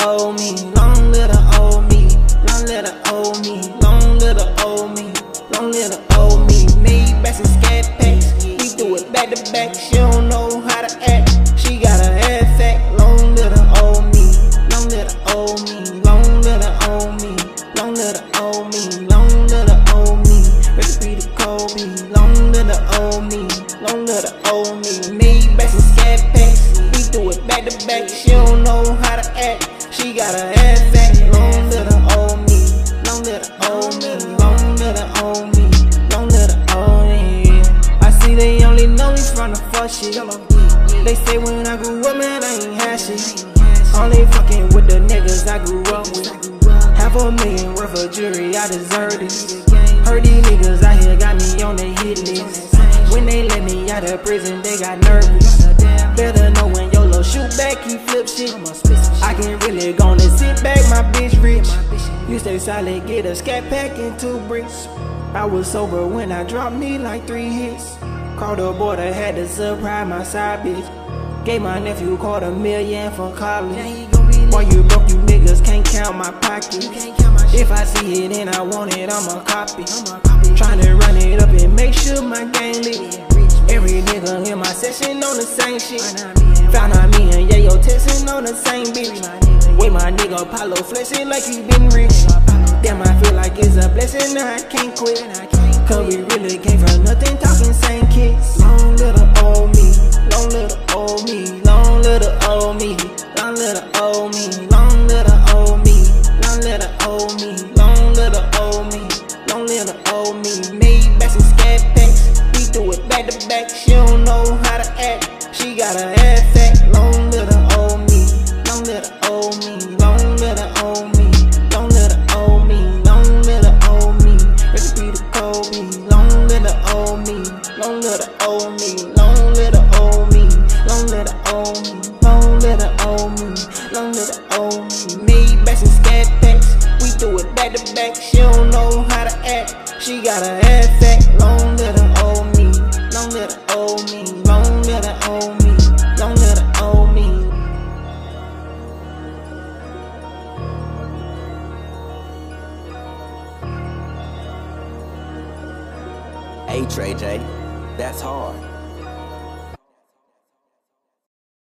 old me, long live the old me, long live the old me, long live the old me, long live the old me. Made backs and scat packs, we do it back to back. She don't know how to act, she got her head fat. Long live the old me, long live the old me, long live the old me, long live the old me, long live the old me. Recipe to Kobe, long live the old me, long live the old me. Made backs and scat packs, we do it back to back. She don't know how to act, she got her head fat. Long live the old me, long live the old me, long live the old me, long live the old me. I see they only know me from the fuck shit. They say when I grew up, man, I ain't had shit. Only fucking with the niggas I grew up with. $500,000 worth of jewelry, I deserve it. Heard these niggas out here got me on the hit list. When they let me out of prison, they got nervous. Better know when YOLO shoot back, he flip shit. I can really gonna sit back, my bitch rich. You stay solid, get a scat pack and 2 bricks. I was sober when I dropped me like 3 hits. Called the border, had to surprise my side bitch. Gave my nephew $250,000 for college. While you broke, you niggas can't count my pockets. If I see it and I want it, I'ma copy. Tryna run it up and make sure my gang lit. Every nigga in my session on the same shit. Found out me and Yayo texting on the same bitch. With my nigga Apollo flexing like he been rich. Damn, I feel like it's a blessing, now I can't quit. Cause we really came from nothing, talking same kids. Long little old me, long little old me, long little old me, long little old me, long little old me, long little old me, long little old me, long little old me. Made backs and scat packs, we do it back to back. She don't know how to act, she got her head fat. Long little old me, long little old me, long little old me, long little old me, long little old me. Recipe to Kobe, long little old me, long little old me, long little old me, long little old me, long little old me, long little old me. Made backs and scat packs, we do it back to back. She don't know how to act, she got her head fat. Long little old me, long little old me, long little old me, long little old me. Hey Trey J, that's hard.